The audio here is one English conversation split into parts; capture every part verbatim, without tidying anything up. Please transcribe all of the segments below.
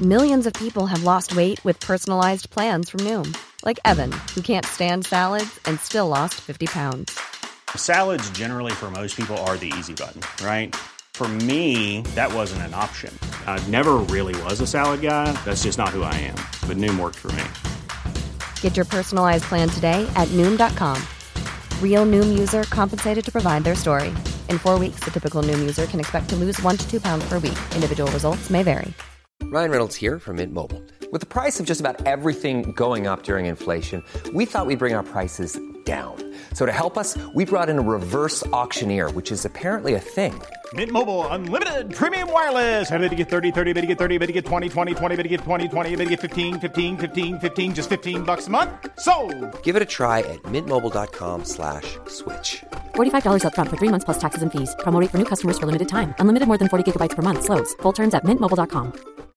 Millions of people have lost weight with personalized plans from Noom. Like Evan, who can't stand salads and still lost fifty pounds. Salads generally for most people are the easy button, right? For me, that wasn't an option. I never really was a salad guy. That's just not who I am. But Noom worked for me. Get your personalized plan today at Noom dot com. Real Noom user compensated to provide their story. In four weeks, the typical Noom user can expect to lose one to two pounds per week. Individual results may vary. Ryan Reynolds here from Mint Mobile. With the price of just about everything going up during inflation, we thought we'd bring our prices down. So to help us, we brought in a reverse auctioneer, which is apparently a thing. Mint Mobile Unlimited Premium Wireless. How to get thirty, thirty, how to get thirty, how to get twenty, twenty, twenty, how to get twenty, twenty, how to get fifteen, fifteen, fifteen, fifteen, just fifteen bucks a month? Sold! Give it a try at mintmobile.com slash switch. forty-five dollars up front for three months plus taxes and fees. Promo rate for new customers for limited time. Unlimited more than forty gigabytes per month. Slows full terms at mint mobile dot com.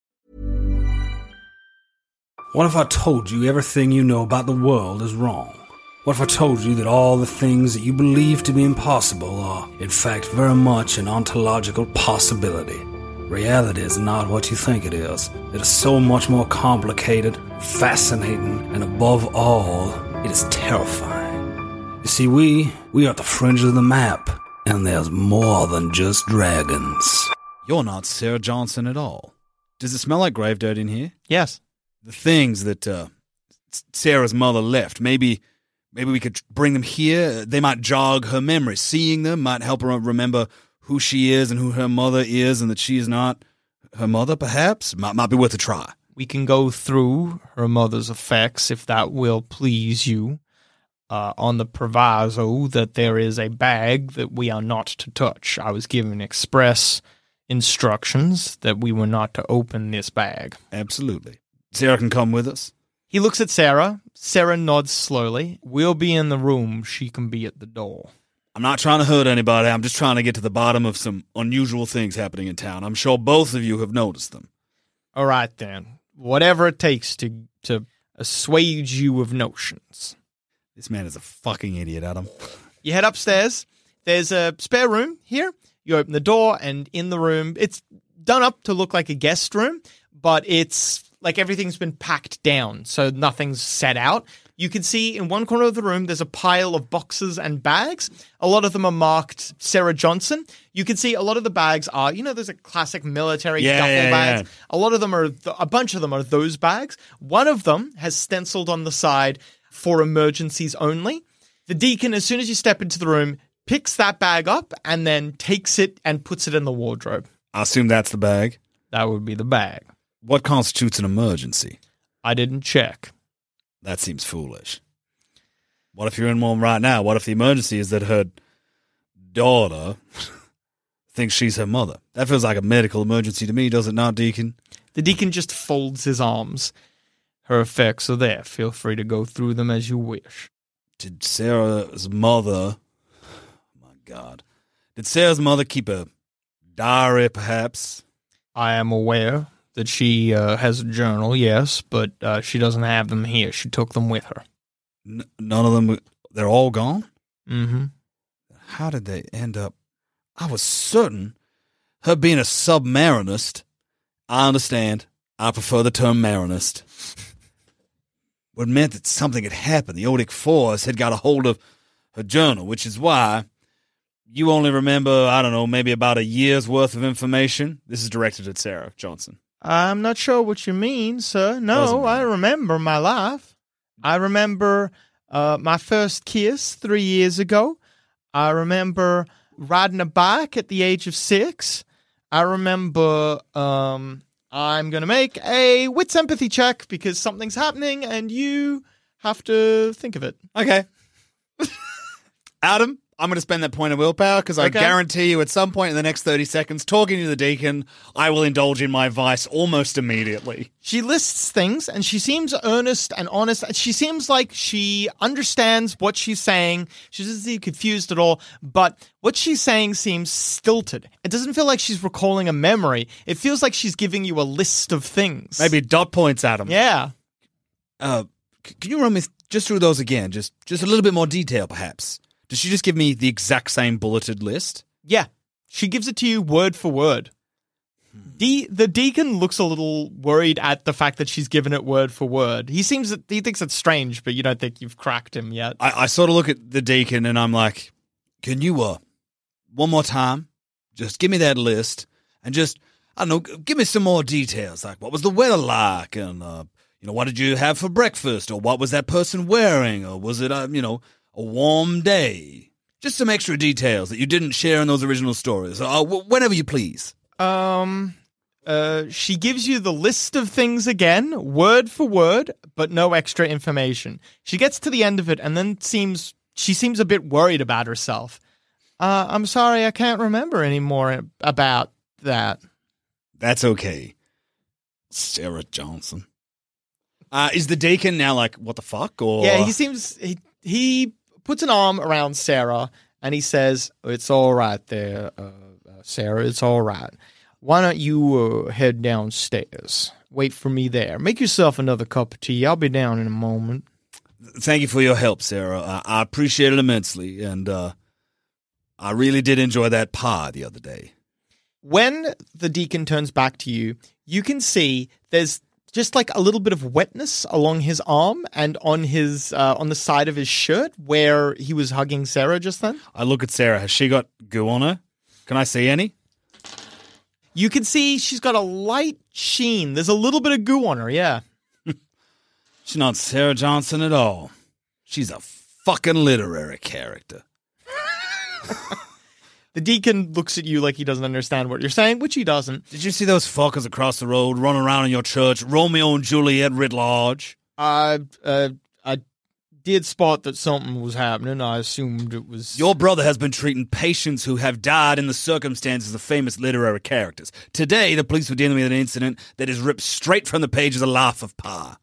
What if I told you everything you know about the world is wrong? What if I told you that all the things that you believe to be impossible are, in fact, very much an ontological possibility? Reality is not what you think it is. It is so much more complicated, fascinating, and above all, it is terrifying. You see, we, we are at the fringe of the map, and there's more than just dragons. You're not Sarah Johnson at all. Does it smell like grave dirt in here? Yes. The things that uh, Sarah's mother left, maybe maybe we could bring them here. They might jog her memory. Seeing them might help her remember who she is and who her mother is, and that she is not her mother, perhaps. Might, might be worth a try. We can go through her mother's effects, if that will please you, uh, on the proviso that there is a bag that we are not to touch. I was given express instructions that we were not to open this bag. Absolutely. Sarah can come with us. He looks at Sarah. Sarah nods slowly. We'll be in the room. She can be at the door. I'm not trying to hurt anybody. I'm just trying to get to the bottom of some unusual things happening in town. I'm sure both of you have noticed them. All right, then. Whatever it takes to, to assuage you of notions. This man is a fucking idiot, Adam. You head upstairs. There's a spare room here. You open the door, and in the room, it's done up to look like a guest room, but it's like everything's been packed down, so nothing's set out. You can see in one corner of the room, there's a pile of boxes and bags. A lot of them are marked Sarah Johnson. You can see a lot of the bags are, you know, there's a classic military yeah, duffel yeah, bags. Yeah. A lot of them are, a bunch of them are those bags. One of them has stenciled on the side for emergencies only. The deacon, as soon as you step into the room, picks that bag up and then takes it and puts it in the wardrobe. I assume that's the bag. That would be the bag. What constitutes an emergency? I didn't check. That seems foolish. What if you're in one right now? What if the emergency is that her daughter thinks she's her mother? That feels like a medical emergency to me, does it not, Deacon? The deacon just folds his arms. Her effects are there. Feel free to go through them as you wish. Did Sarah's mother... Oh, my God. Did Sarah's mother keep a diary, perhaps? I am aware that she uh, has a journal, yes, but uh, she doesn't have them here. She took them with her. N- none of them... They're all gone? Mm-hmm. How did they end up... I was certain her being a submarinist... I understand. I prefer the term marinist. It meant that something had happened. The Odic Force had got a hold of her journal, which is why you only remember, I don't know, maybe about a year's worth of information. This is directed at Sarah Johnson. I'm not sure what you mean, sir. No, I remember my life. I remember uh, my first kiss three years ago. I remember riding a bike at the age of six. I remember um, I'm going to make a wits empathy check because something's happening and you have to think of it. Okay. Adam, I'm going to spend that point of willpower because I Okay. guarantee you at some point in the next thirty seconds, talking to the deacon, I will indulge in my vice almost immediately. She lists things and she seems earnest and honest. She seems like she understands what she's saying. She doesn't seem confused at all, but what she's saying seems stilted. It doesn't feel like she's recalling a memory. It feels like she's giving you a list of things. Maybe dot points, Adam. Yeah. Uh, c- can you run me th- just through those again? Just, just a little bit more detail, perhaps. Does she just give me the exact same bulleted list? Yeah. She gives it to you word for word. De- the deacon looks a little worried at the fact that she's given it word for word. He seems he thinks it's strange, but you don't think you've cracked him yet. I, I sort of look at the deacon and I'm like, can you, uh, one more time, just give me that list and just, I don't know, give me some more details. Like, what was the weather like? And, uh, you know, what did you have for breakfast? Or what was that person wearing? Or was it, uh, you know, a warm day? Just some extra details that you didn't share in those original stories. Uh, w- whenever you please. Um... Uh, she gives you the list of things again, word for word, but no extra information. She gets to the end of it and then seems she seems a bit worried about herself. Uh, I'm sorry, I can't remember any more about that. That's okay. Sarah Johnson. Uh, is the deacon now like, what the fuck? Or Yeah, he seems he he puts an arm around Sarah and he says, "It's all right there, uh, uh, Sarah. It's all right. Why don't you uh, head downstairs? Wait for me there. Make yourself another cup of tea. I'll be down in a moment." Thank you for your help, Sarah. I, I appreciate it immensely, and uh, I really did enjoy that pie the other day. When the deacon turns back to you, you can see there's just like a little bit of wetness along his arm and on his uh, on the side of his shirt where he was hugging Sarah just then. I look at Sarah. Has she got goo on her? Can I see any? You can see she's got a light sheen. There's a little bit of goo on her, yeah. She's not Sarah Johnson at all. She's a fucking literary character. The deacon looks at you like he doesn't understand what you're saying, which he doesn't. Did you see those fuckers across the road running around in your church, Romeo and Juliet writ large? I, uh, I did spot that something was happening. I assumed it was... Your brother has been treating patients who have died in the circumstances of famous literary characters. Today, the police were dealing with an incident that is ripped straight from the pages of Life of Pi.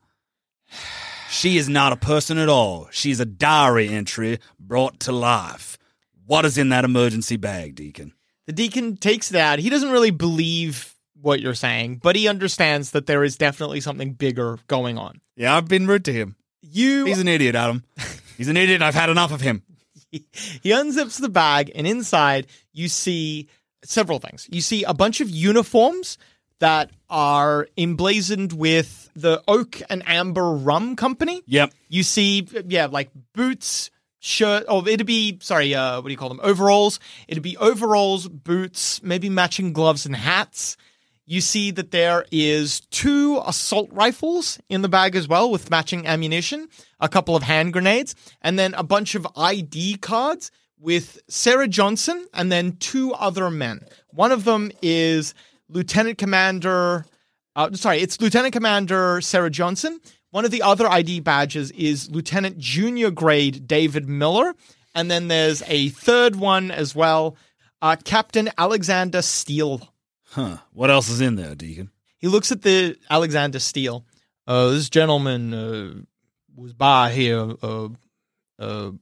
She is not a person at all. She's a diary entry brought to life. What is in that emergency bag, Deacon? The deacon takes it out. He doesn't really believe what you're saying, but he understands that there is definitely something bigger going on. Yeah, I've been rude to him. You... He's an idiot, Adam. He's an idiot. I've had enough of him. He, he unzips the bag, and inside you see several things. You see a bunch of uniforms that are emblazoned with the Oak and Amber Rum Company. Yep. You see, yeah, like boots, shirt, oh, it'd be, sorry, uh, what do you call them? Overalls. It'd be overalls, boots, maybe matching gloves and hats. You see that there is two assault rifles in the bag as well with matching ammunition, a couple of hand grenades, and then a bunch of I D cards with Sarah Johnson and then two other men. One of them is Lieutenant Commander, uh, sorry, it's Lieutenant Commander Sarah Johnson. One of the other I D badges is Lieutenant Junior Grade David Miller. And then there's a third one as well, uh, Captain Alexander Steele. Huh. What else is in there, Deacon? He looks at the Alexander Steele. Uh, this gentleman uh, was by here uh, uh,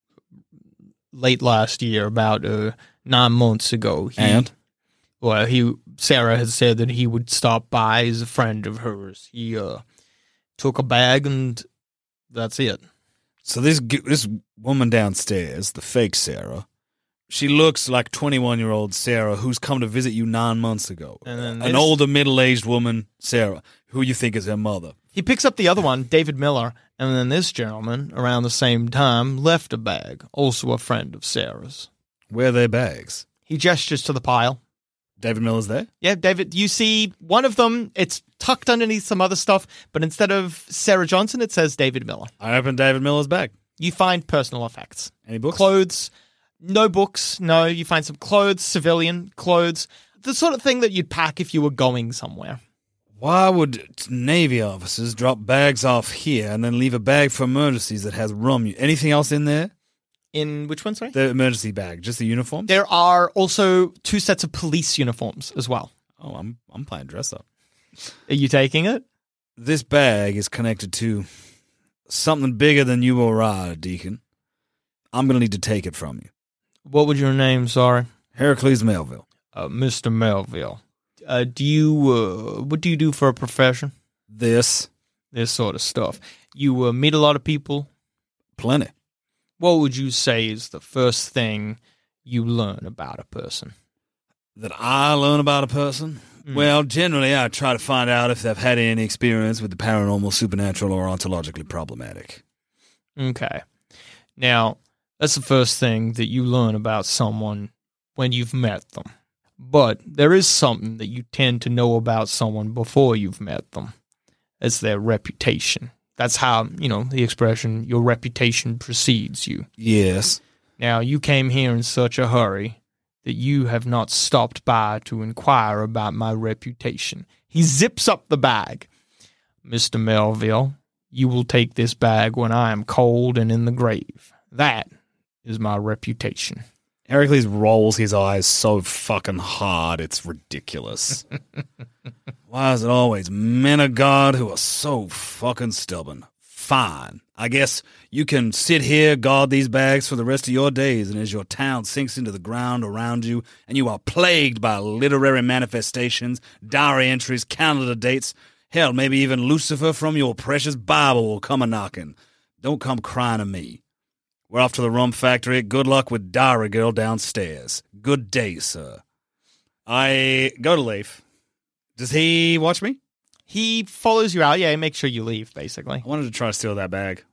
late last year, about uh, nine months ago. He, and? Well, he Sarah had said that he would stop by. He's a friend of hers. He uh, took a bag, and that's it. So this this woman downstairs, the fake Sarah, she looks like twenty-one-year-old Sarah who's come to visit you nine months ago. And then An this- older, middle-aged woman, Sarah, who you think is her mother. He picks up the other one, David Miller, and then this gentleman, around the same time, left a bag, also a friend of Sarah's. Where are their bags? He gestures to the pile. David Miller's there? Yeah, David, you see one of them, it's tucked underneath some other stuff, but instead of Sarah Johnson, it says David Miller. I opened David Miller's bag. You find personal effects. Any books? Clothes. No books, no. You find some clothes, civilian clothes, the sort of thing that you'd pack if you were going somewhere. Why would Navy officers drop bags off here and then leave a bag for emergencies that has rum? Anything else in there? In which one, sorry? The emergency bag, just the uniforms? There are also two sets of police uniforms as well. Oh, I'm I'm playing dress up. Are you taking it? This bag is connected to something bigger than you or I, Deacon. I'm going to need to take it from you. What was your name, sorry? Heracles Melville. Uh, Mister Melville. Uh, do you, uh, what do you do for a profession? This. This sort of stuff. You uh, meet a lot of people? Plenty. What would you say is the first thing you learn about a person? That I learn about a person? Well, generally, I try to find out if they've had any experience with the paranormal, supernatural, or ontologically problematic. Okay. Now, that's the first thing that you learn about someone when you've met them. But there is something that you tend to know about someone before you've met them. It's their reputation. That's how, you know, the expression, your reputation precedes you. Yes. Now, you came here in such a hurry that you have not stopped by to inquire about my reputation. He zips up the bag. Mister Melville, you will take this bag when I am cold and in the grave. That is my reputation. Heracles rolls his eyes so fucking hard, it's ridiculous. Why is it always men of God who are so fucking stubborn? Fine. I guess you can sit here, guard these bags for the rest of your days, and as your town sinks into the ground around you, and you are plagued by literary manifestations, diary entries, calendar dates, hell, maybe even Lucifer from your precious Bible will come a-knocking. Don't come crying to me. We're off to the rum factory. Good luck with Diary Girl downstairs. Good day, sir. I go to leave. Does he watch me? He follows you out. Yeah, make sure you leave, basically. I wanted to try to steal that bag.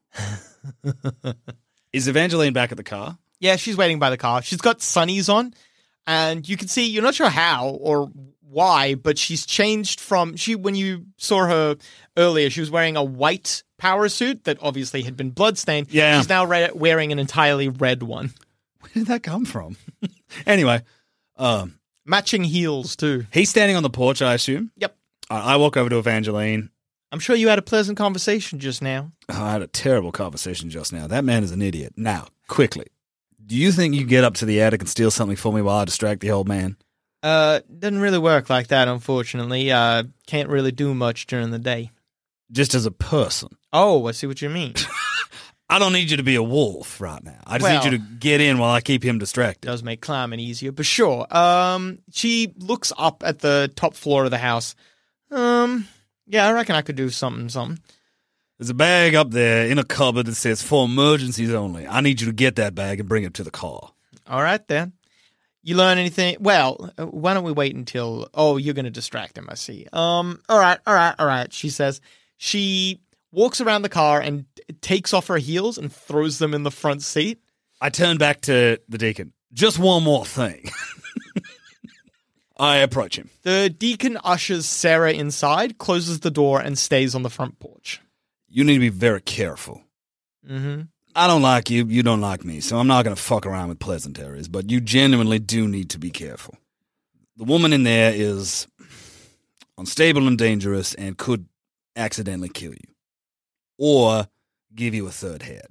Is Evangeline back at the car? Yeah, she's waiting by the car. She's got sunnies on, and you can see, you're not sure how or why, but she's changed from, she when you saw her earlier, she was wearing a white power suit that obviously had been bloodstained. Yeah. She's now re- wearing an entirely red one. Where did that come from? Anyway. Um, Matching heels, too. He's standing on the porch, I assume? Yep. I walk over to Evangeline. I'm sure you had a pleasant conversation just now. Oh, I had a terrible conversation just now. That man is an idiot. Now, quickly, do you think you can get up to the attic and steal something for me while I distract the old man? Uh, doesn't really work like that, unfortunately. Uh, can't really do much during the day. Just as a person? Oh, I see what you mean. I don't need you to be a wolf right now. I just Well, need you to get in while I keep him distracted. Does make climbing easier, but sure. Um, she looks up at the top floor of the house. Um, yeah, I reckon I could do something, something. There's a bag up there in a cupboard that says for emergencies only. I need you to get that bag and bring it to the car. All right, then. You learn anything? Well, uh, why don't we wait until... Oh, you're going to distract him, I see. Um, all right, all right, all right, she says. She walks around the car and takes off her heels and throws them in the front seat. I turn back to the deacon. Just one more thing. I approach him. The deacon ushers Sarah inside, closes the door, and stays on the front porch. You need to be very careful. Mm-hmm. I don't like you, you don't like me, so I'm not going to fuck around with pleasantries, but you genuinely do need to be careful. The woman in there is unstable and dangerous and could accidentally kill you. Or give you a third head.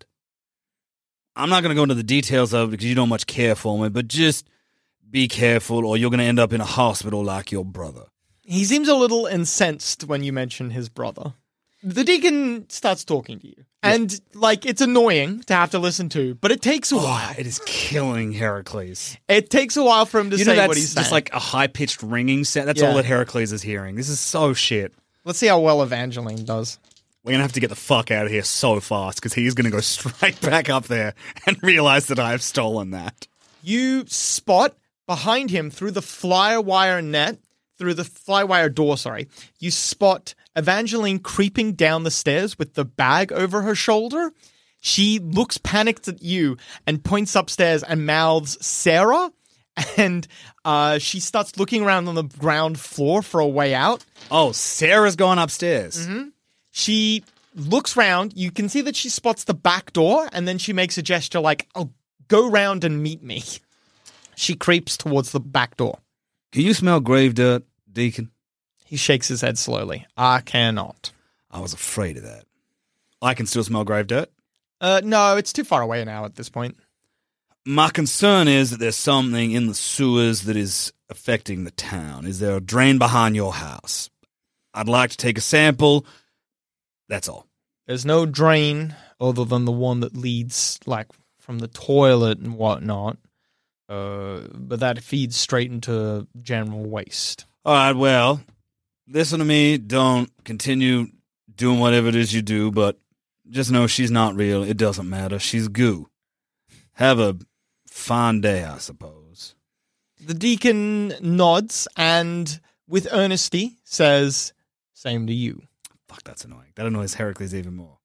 I'm not going to go into the details of it because you don't much care for me, but just be careful or you're going to end up in a hospital like your brother. He seems a little incensed when you mention his brother. The deacon starts talking to you. And, like, it's annoying to have to listen to, but it takes a while. Oh, it is killing Heracles. It takes a while for him to you say know, that's what he's saying. just like a high-pitched ringing sound. That's Yeah. all that Heracles is hearing. This is so shit. Let's see how well Evangeline does. We're going to have to get the fuck out of here so fast because he's going to go straight back up there and realize that I have stolen that. You spot behind him through the flywire net, through the flywire door, sorry, you spot Evangeline creeping down the stairs with the bag over her shoulder. She looks panicked at you and points upstairs and mouths Sarah. And uh, she starts looking around on the ground floor for a way out. Oh, Sarah's going upstairs. Mm-hmm. She looks round. You can see that she spots the back door, and then she makes a gesture like, oh, go round and meet me. She creeps towards the back door. Can you smell grave dirt, Deacon? He shakes his head slowly. I cannot. I was afraid of that. I can still smell grave dirt? Uh, no, it's too far away now at this point. My concern is that there's something in the sewers that is affecting the town. Is there a drain behind your house? I'd like to take a sample. That's all. There's no drain other than the one that leads, like, from the toilet and whatnot. Uh, but that feeds straight into general waste. All right, well, listen to me. Don't continue doing whatever it is you do, but just know she's not real. It doesn't matter. She's goo. Have a fine day, I suppose. The deacon nods, and with earnesty, says, same to you. Fuck, that's annoying. That annoys Heracles even more.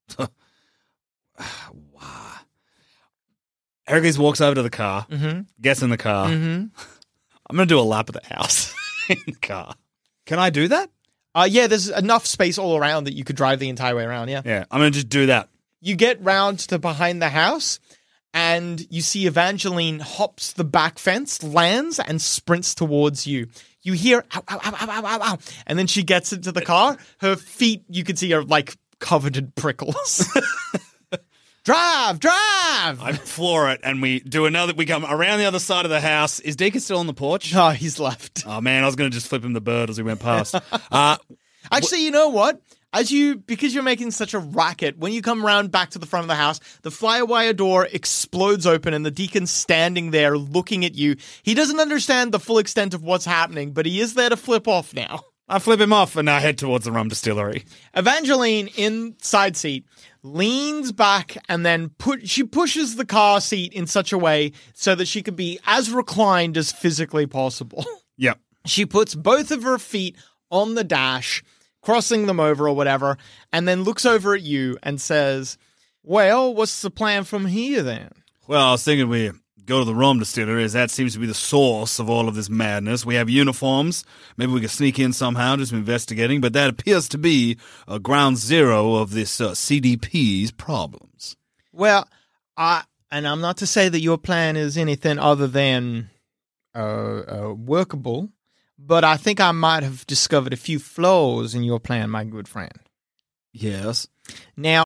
Wow. Heracles walks over to the car, Mm-hmm. gets in the car. Mm-hmm. I'm going to do a lap of the house in the car. Can I do that? Uh, yeah, there's enough space all around that you could drive the entire way around, yeah. Yeah, I'm going to just do that. You get round to behind the house, and you see Evangeline hops the back fence, lands, and sprints towards you. You hear, ow, ow, ow, ow, ow, ow, ow. And then she gets into the car. Her feet, you can see, are like covered in prickles. Drive, drive! I floor it, and we do another. We come around the other side of the house. Is Deacon still on the porch? No, he's left. Oh, man, I was going to just flip him the bird as we went past. uh, Actually, you know what? As you, because you're making such a racket, when you come around back to the front of the house, the flywire door explodes open and the deacon's standing there looking at you. He doesn't understand the full extent of what's happening, but he is there to flip off now. I flip him off, and I head towards the rum distillery. Evangeline, in side seat, leans back and then put, she pushes the car seat in such a way so that she can be as reclined as physically possible. Yep. She puts both of her feet on the dash, crossing them over or whatever, and then looks over at you and says, well, what's the plan from here then? Well, I was thinking we go to the rum distillery, as that seems to be the source of all of this madness. We have uniforms. Maybe we can sneak in somehow, just investigating, but that appears to be uh, ground zero of this uh, C D P's problems. Well, I, and I'm not to say that your plan is anything other than uh, uh, workable, but I think I might have discovered a few flaws in your plan, my good friend. Yes. Now,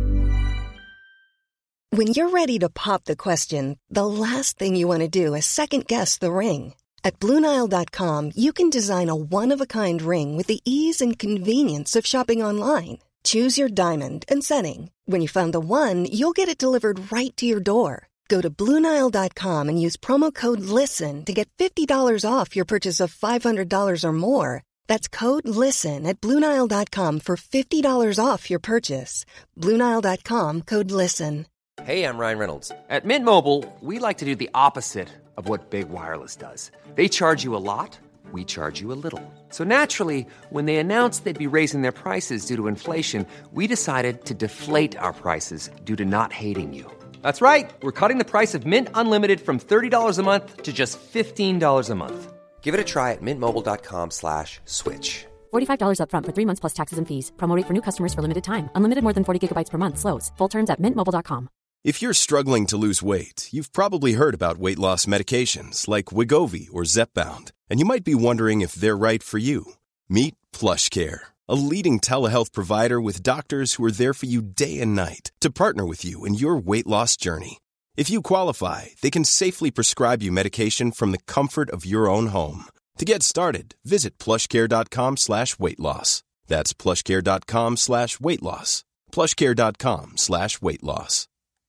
when you're ready to pop the question, the last thing you want to do is second-guess the ring. At Blue Nile dot com, you can design a one-of-a-kind ring with the ease and convenience of shopping online. Choose your diamond and setting. When you find the one, you'll get it delivered right to your door. Go to Blue Nile dot com and use promo code LISTEN to get fifty dollars off your purchase of five hundred dollars or more. That's code LISTEN at Blue Nile dot com for fifty dollars off your purchase. Blue Nile dot com, code LISTEN. Hey, I'm Ryan Reynolds. At Mint Mobile, we like to do the opposite of what Big Wireless does. They charge you a lot, we charge you a little. So naturally, when they announced they'd be raising their prices due to inflation, we decided to deflate our prices due to not hating you. That's right. We're cutting the price of Mint Unlimited from thirty dollars a month to just fifteen dollars a month. Give it a try at mintmobile.com slash switch. forty-five dollars up front for three months plus taxes and fees. Promo rate for new customers for limited time. Unlimited more than forty gigabytes per month. Slows full terms at mint mobile dot com. If you're struggling to lose weight, you've probably heard about weight loss medications like Wegovy or Zepbound, and you might be wondering if they're right for you. Meet PlushCare, a leading telehealth provider with doctors who are there for you day and night to partner with you in your weight loss journey. If you qualify, they can safely prescribe you medication from the comfort of your own home. To get started, visit plushcare.com slash weight loss. That's plushcare.com slash weight loss. plushcare.com slash weight loss.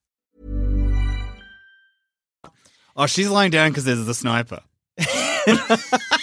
Oh, she's lying down because there's the sniper. uh,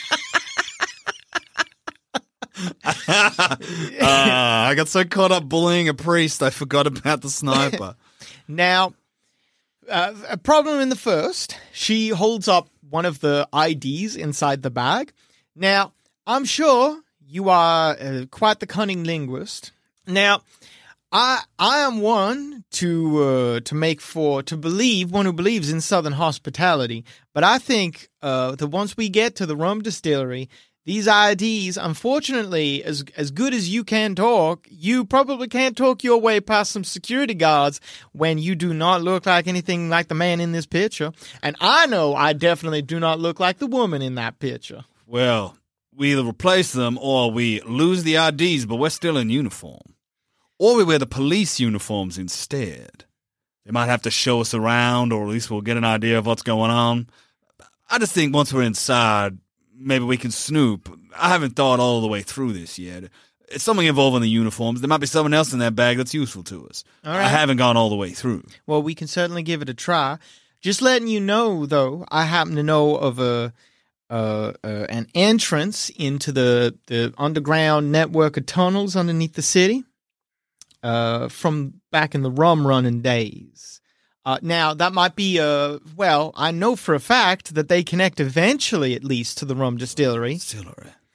I got so caught up bullying a priest, I forgot about the sniper. now, uh, a problem in the first, she holds up one of the I Ds inside the bag. Now, I'm sure you are uh, quite the cunning linguist. Now, I I am one to uh, to make for to believe one who believes in Southern hospitality, but I think uh, that once we get to the rum distillery, these I Ds, unfortunately, as as good as you can talk, you probably can't talk your way past some security guards when you do not look like anything like the man in this picture, and I know I definitely do not look like the woman in that picture. Well, we either replace them or we lose the I Ds, but we're still in uniform. Or we wear the police uniforms instead. They might have to show us around, or at least we'll get an idea of what's going on. I just think once we're inside, maybe we can snoop. I haven't thought all the way through this yet. It's something involving the uniforms. There might be someone else in that bag that's useful to us. All right. I haven't gone all the way through. Well, we can certainly give it a try. Just letting you know, though, I happen to know of a uh, uh, an entrance into the, the underground network of tunnels underneath the city. Uh, from back in the rum running days. Uh, now, that might be, uh, well, I know for a fact that they connect eventually, at least, to the rum distillery. Distillery.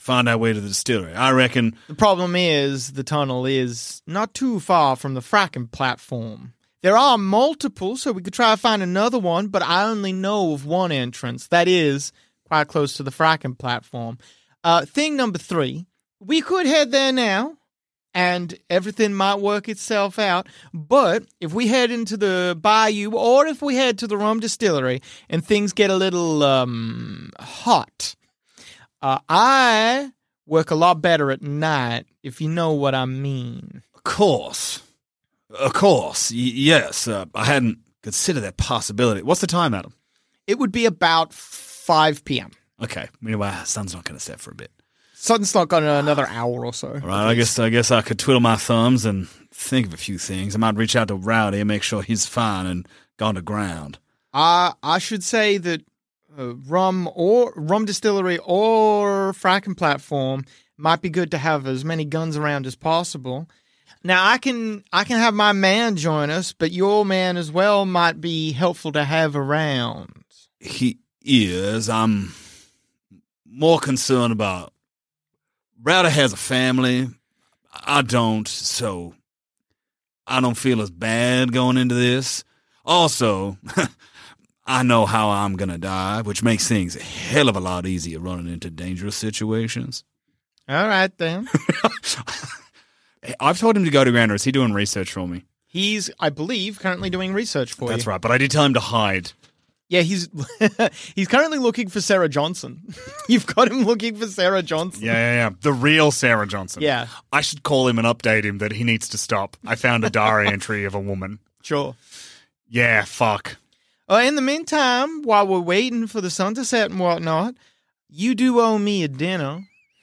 find our way to the distillery. I reckon. The problem is the tunnel is not too far from the fracking platform. There are multiple, so we could try to find another one, but I only know of one entrance. That is quite close to the fracking platform. Uh, thing number three, we could head there now, and everything might work itself out. But if we head into the bayou, or if we head to the rum distillery, and things get a little um, hot, uh, I work a lot better at night, if you know what I mean. Of course. Of course. Y- yes. Uh, I hadn't considered that possibility. What's the time, Adam? It would be about five p.m. Okay. Meanwhile, sun's not going to set for a bit. Sun's not got another hour or so. All right. I guess I guess I could twiddle my thumbs and think of a few things. I might reach out to Rowdy and make sure he's fine and gone to ground. Uh, I should say that uh, rum or rum distillery or fracking platform might be good to have as many guns around as possible. Now, I can I can have my man join us, but your man as well might be helpful to have around. He is. I'm more concerned about Rowdy has a family. I don't, so I don't feel as bad going into this. Also, I know how I'm going to die, which makes things a hell of a lot easier running into dangerous situations. All right, then. I've told him to go to ground, or is he doing research for me? He's, I believe, currently doing research for you. That's right, but I did tell him to hide. Yeah, he's he's currently looking for Sarah Johnson. You've got him looking for Sarah Johnson. Yeah, yeah, yeah. The real Sarah Johnson. Yeah. I should call him and update him that he needs to stop. I found a diary entry of a woman. Sure. Yeah, fuck. Uh, in the meantime, while we're waiting for the sun to set and whatnot, you do owe me a dinner.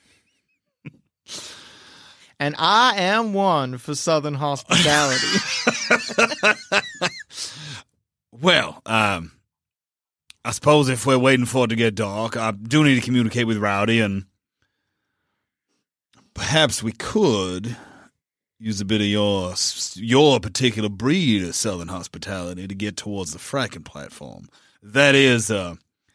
And I am one for Southern hospitality. Well, um... I suppose if we're waiting for it to get dark, I do need to communicate with Rowdy, and perhaps we could use a bit of your your particular breed of Southern hospitality to get towards the fracking platform. That is, uh,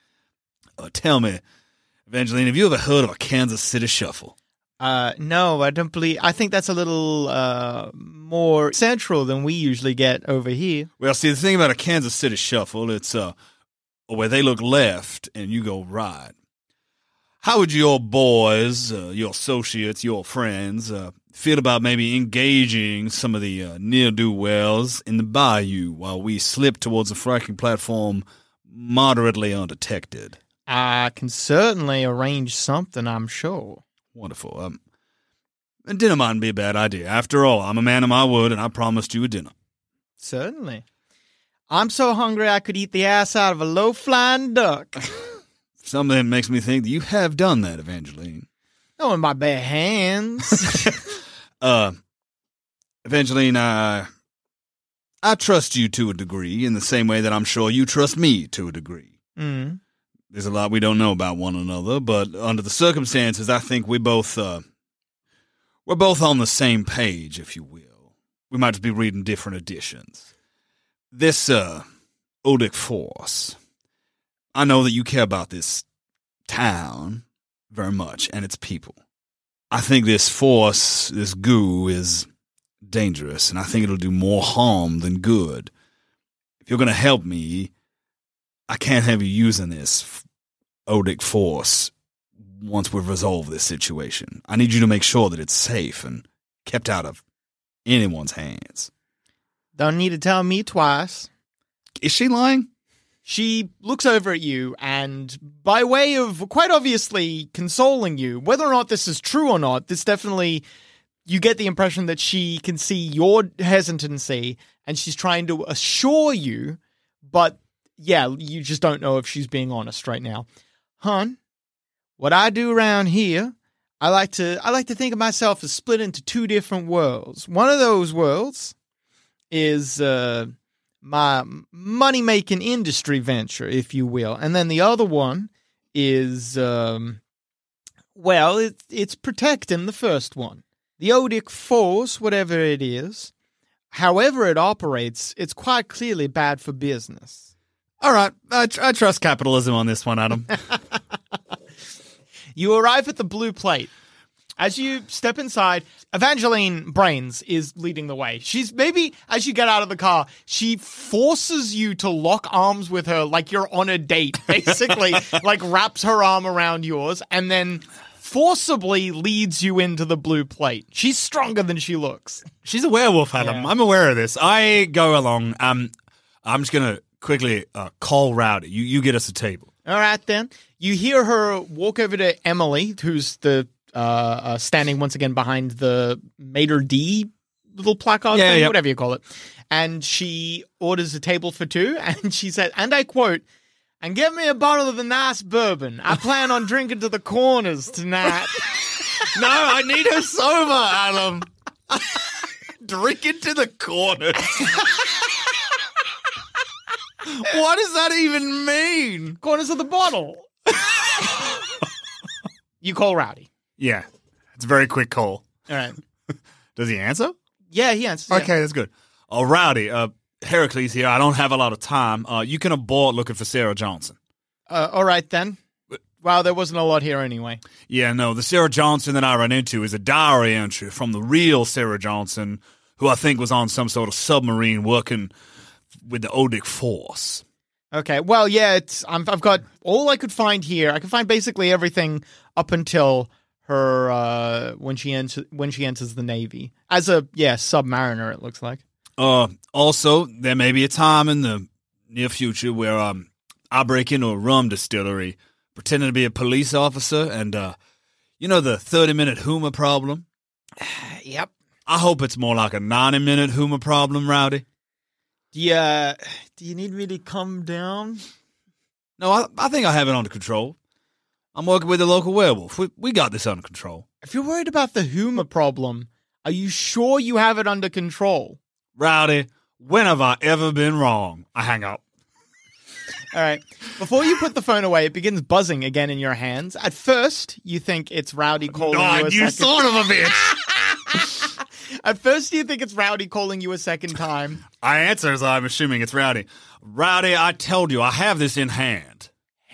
uh, tell me, Evangeline, have you ever heard of a Kansas City Shuffle? Uh, no, I don't believe. I think that's a little uh, more central than we usually get over here. Well, see, the thing about a Kansas City Shuffle, it's uh. where they look left and you go right. How would your boys, uh, your associates, your friends uh, feel about maybe engaging some of the uh, ne'er-do-wells in the bayou while we slip towards the fracking platform moderately undetected? I can certainly arrange something, I'm sure. Wonderful. Um, a dinner mightn't be a bad idea. After all, I'm a man of my word, and I promised you a dinner. Certainly. I'm so hungry I could eat the ass out of a low-flying duck. Something makes me think that you have done that, Evangeline. Oh, in my bare hands. uh, Evangeline, I, I trust you to a degree in the same way that I'm sure you trust me to a degree. Mm. There's a lot we don't know about one another, but under the circumstances, I think we both, uh, we're both on the same page, if you will. We might just be reading different editions. This, uh, Odic Force, I know that you care about this town very much and its people. I think this force, this goo, is dangerous, and I think it'll do more harm than good. If you're going to help me, I can't have you using this Odic Force once we've resolved this situation. I need you to make sure that it's safe and kept out of anyone's hands. Don't need to tell me twice. Is she lying? She looks over at you and, by way of quite obviously consoling you, whether or not this is true or not, this definitely, you get the impression that she can see your hesitancy and she's trying to assure you, but yeah, you just don't know if she's being honest right now. Hun, what I do around here, I like to I like to think of myself as split into two different worlds. One of those worlds is uh, my money-making industry venture, if you will. And then the other one is, um, well, it, it's protecting the first one. The Odic Force, whatever it is, however it operates, it's quite clearly bad for business. All right, I, tr- I trust capitalism on this one, Adam. You arrive at the blue plate. As you step inside, Evangeline Brains is leading the way. She's maybe, as you get out of the car, she forces you to lock arms with her like you're on a date, basically, like wraps her arm around yours and then forcibly leads you into the blue plate. She's stronger than she looks. She's a werewolf, Adam. Yeah. I'm aware of this. I go along. Um, I'm just going to quickly uh, call Rowdy. You, you get us a table. All right, then. You hear her walk over to Emily, who's the uh, uh, standing once again behind the Mater D little placard Yeah, thing, yep. whatever you call it. And she orders a table for two, and she said, and I quote, "And get me a bottle of the nice bourbon. I plan on drinking to the corners tonight." No, I need her sober, Adam. Drinking to the corners. What does that even mean? Corners of the bottle. You call Rowdy. Yeah. It's a very quick call. All right. Does he answer? Yeah, he answers. yeah. Okay, that's good. Oh, Rowdy, uh, Heracles here. I don't have a lot of time. Uh, you can abort looking for Sarah Johnson. Uh, all right, then. Wow, there wasn't a lot here anyway. Yeah, no, the Sarah Johnson that I ran into is a diary entry from the real Sarah Johnson, who I think was on some sort of submarine working with the Odic Force. Okay, well, yeah, it's I'm, I've got all I could find here. I can find basically everything up until her uh, when she enters when she enters the Navy as a yeah submariner. It looks like. Uh, also, there may be a time in the near future where um, I break into a rum distillery, pretending to be a police officer, and uh, you know the thirty-minute humor problem? Yep. I hope it's more like a ninety-minute humor problem, Rowdy. Do you, uh, do you need me to come down? No, I, I think I have it under control. I'm working with the local werewolf. We, we got this under control. If you're worried about the humor problem, are you sure you have it under control? Rowdy, when have I ever been wrong? I hang up. All right. Before you put the phone away, it begins buzzing again in your hands. At first, you think it's Rowdy calling Oh, you a you second son of a bitch! At first, you think it's Rowdy calling you a second time. I answer as I'm assuming it's Rowdy. Rowdy, I told you, I have this in hand.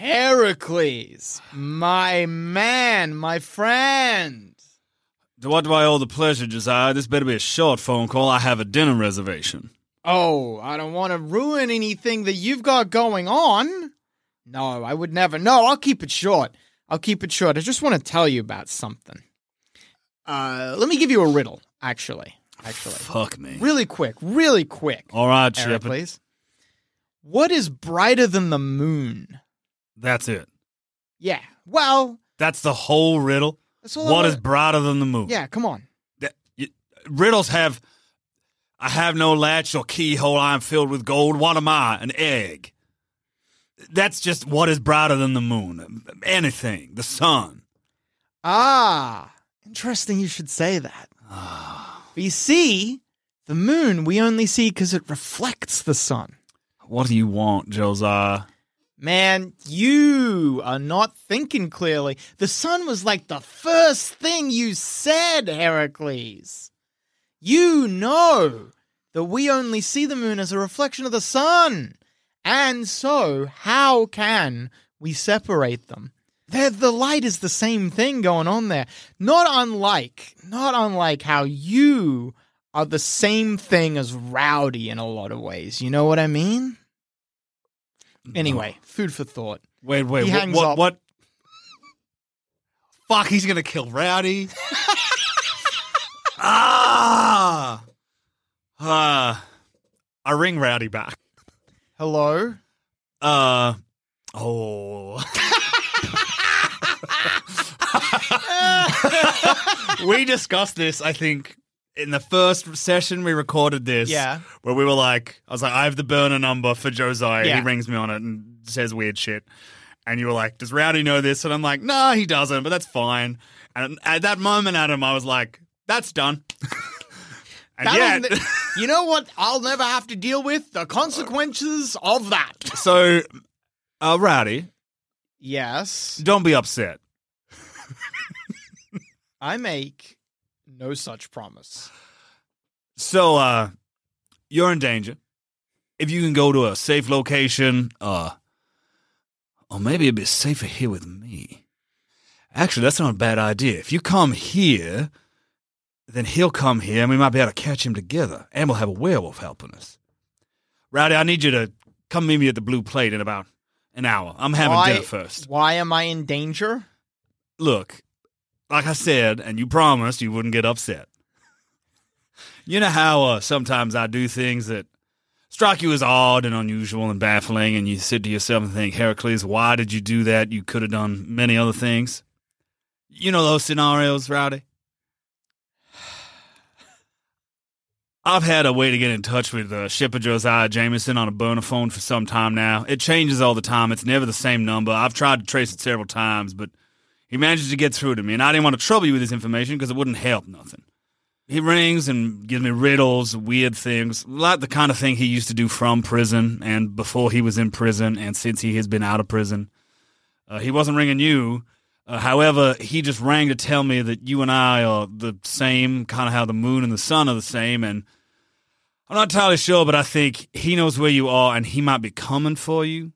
Heracles, my man, my friend. To what do I owe the pleasure, Josiah? This better be a short phone call. I have a dinner reservation. Oh, I don't want to ruin anything that you've got going on. No, I would never. No, I'll keep it short. I'll keep it short. I just want to tell you about something. Uh, let me give you a riddle, actually. Actually. Fuck me. Really quick, really quick. All right, Shepard. Heracles. What is brighter than the moon? That's it. Yeah, well. That's the whole riddle? That's all What I- is brighter than the moon? Yeah, come on. That, you, riddles have... I have no latch or keyhole. I am filled with gold. What am I? An egg. That's just what is brighter than the moon. Anything. The sun. Ah, interesting you should say that. But you see, the moon we only see because it reflects the sun. What do you want, Josiah? Man, you are not thinking clearly. The sun was like the first thing you said, Heracles. You know that we only see the moon as a reflection of the sun. And so, how can we separate them? They're, the light is the same thing going on there. Not unlike, not unlike how you are the same thing as Rowdy in a lot of ways. You know what I mean? Anyway, food for thought. Wait, wait, He what, hangs what, up. what? Fuck, he's gonna kill Rowdy. ah! Uh, I ring Rowdy back. Hello? Uh, oh. We discussed this, I think, in the first session we recorded this. Yeah. Where we were like, I was like, I have the burner number for Josiah. Yeah. He rings me on it and says weird shit. And you were like, does Rowdy know this? And I'm like, nah, he doesn't, but that's fine. And at that moment, Adam, I was like, that's done. And That'll yet, ne- you know what I'll never have to deal with? The consequences of that. so, uh, Rowdy, Yes, don't be upset. I make no such promise. So, uh, you're in danger. If you can go to a safe location, uh, or maybe it'd be safer here with me. Actually, that's not a bad idea. If you come here, then he'll come here, and we might be able to catch him together, and we'll have a werewolf helping us. Rowdy, I need you to come meet me at the Blue Plate in about an hour. I'm having why, dinner first. Why am I in danger? Look, like I said, and you promised you wouldn't get upset. You know how uh, sometimes I do things that strike you as odd and unusual and baffling, and you sit to yourself and think, Heracles, why did you do that? You could have done many other things. You know those scenarios, Rowdy? I've had a way to get in touch with uh, Shipper Josiah Jameson on a burner phone for some time now. It changes all the time. It's never the same number. I've tried to trace it several times, but he manages to get through to me, and I didn't want to trouble you with his information because it wouldn't help nothing. He rings and gives me riddles, weird things, like the kind of thing he used to do from prison and before he was in prison and since he has been out of prison. Uh, he wasn't ringing you. Uh, however, he just rang to tell me that you and I are the same, kind of how the moon and the sun are the same, and I'm not entirely sure, but I think he knows where you are and he might be coming for you.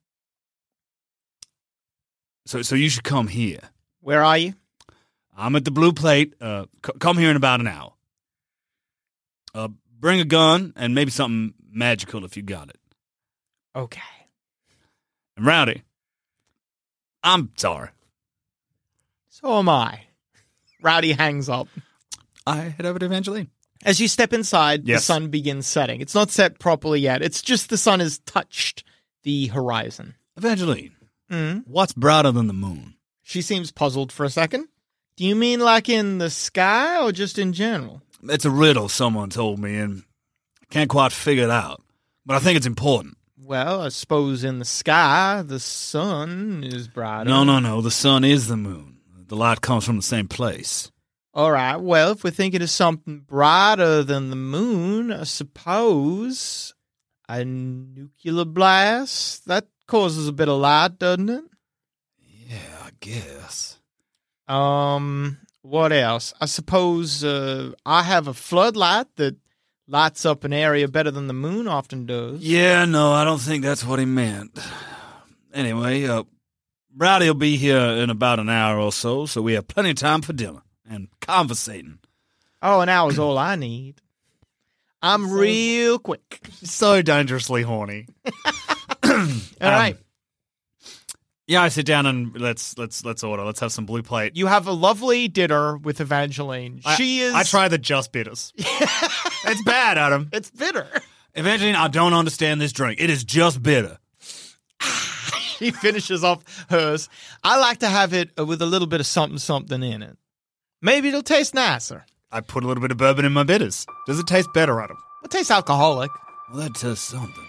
So so you should come here. Where are you? I'm at the Blue Plate. Uh, c- come here in about an hour. Uh, bring a gun and maybe something magical if you got it. Okay. And Rowdy, I'm sorry. So am I. Rowdy hangs up. I head over to Evangeline. As you step inside, Yes. the sun begins setting. It's not set properly yet. It's just the sun has touched the horizon. Evangeline, Mm. what's brighter than the moon? She seems puzzled for a second. Do you mean like in the sky or just in general? It's a riddle someone told me, and I can't quite figure it out. But I think it's important. Well, I suppose in the sky, the sun is brighter. No, no, no. The sun is the moon. The light comes from the same place. All right. Well, if we're thinking of something brighter than the moon, I suppose a nuclear blast. That causes a bit of light, doesn't it? Yeah, I guess. Um, what else? I suppose uh, I have a floodlight that lights up an area better than the moon often does. Yeah, no, I don't think that's what he meant. Anyway, uh, Rowdy will be here in about an hour or so, so we have plenty of time for dinner and conversating. Oh, an hour's all I need. I'm real quick. So dangerously horny. All right. Yeah, I sit down and let's let's let's order. Let's have some Blue Plate. You have a lovely dinner with Evangeline. I- She is... I try the just bitters. It's bad, Adam. It's bitter. Evangeline, I don't understand this drink. It is just bitter. He finishes off hers. I like to have it with a little bit of something something in it. Maybe it'll taste nicer. I put a little bit of bourbon in my bitters. Does it taste better, Adam? It tastes alcoholic. Well, that says something.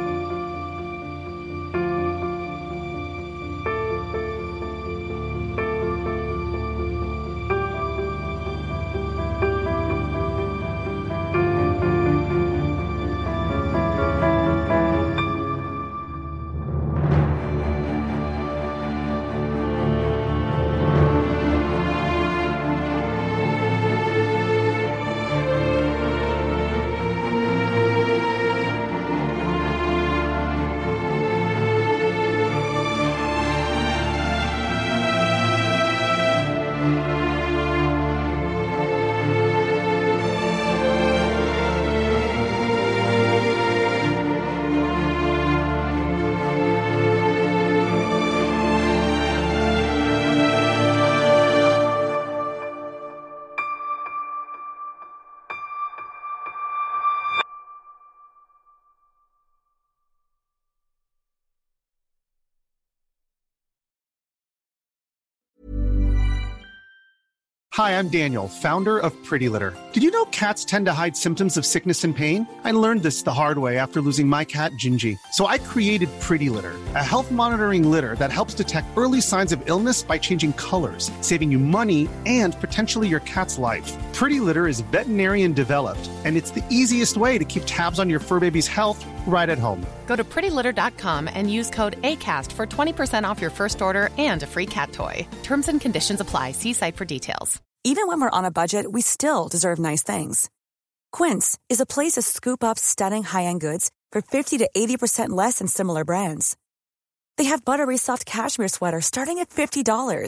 Hi, I'm Daniel, founder of Pretty Litter. Did you know cats tend to hide symptoms of sickness and pain? I learned this the hard way after losing my cat, Gingy. So I created Pretty Litter, a health monitoring litter that helps detect early signs of illness by changing colors, saving you money and potentially your cat's life. Pretty Litter is veterinarian developed, and it's the easiest way to keep tabs on your fur baby's health right at home. Go to pretty litter dot com and use code ACAST for twenty percent off your first order and a free cat toy. Terms and conditions apply. See site for details. Even when we're on a budget, we still deserve nice things. Quince is a place to scoop up stunning high-end goods for fifty to eighty percent less than similar brands. They have buttery soft cashmere sweaters starting at fifty dollars,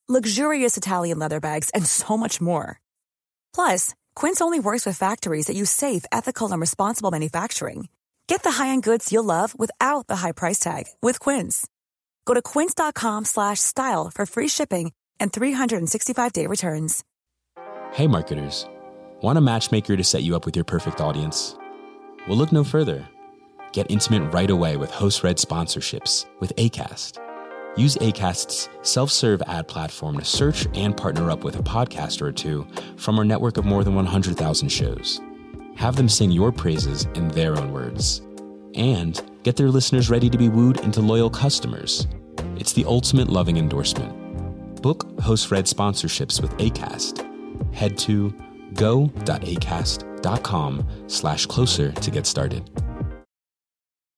luxurious Italian leather bags, and so much more. Plus, Quince only works with factories that use safe, ethical, and responsible manufacturing. Get the high-end goods you'll love without the high price tag with Quince. Go to quince.com slash style for free shipping and three sixty-five day returns. Hey marketers, want a matchmaker to set you up with your perfect audience? Well, look no further. Get intimate right away with host-read sponsorships with Acast. Use Acast's self-serve ad platform to search and partner up with a podcaster or two from our network of more than one hundred thousand shows. Have them sing your praises in their own words. And get their listeners ready to be wooed into loyal customers. It's the ultimate loving endorsement. Book host-read sponsorships with Acast. Head to go.acast.com slash closer to get started.